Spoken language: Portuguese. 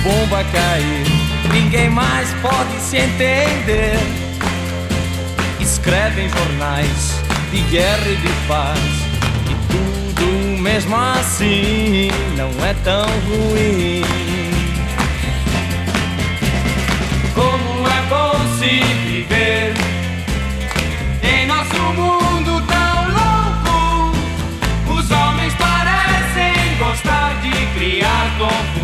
bomba cair, ninguém mais pode se entender. Escrevem jornais de guerra e de paz, e tudo mesmo assim não é tão ruim.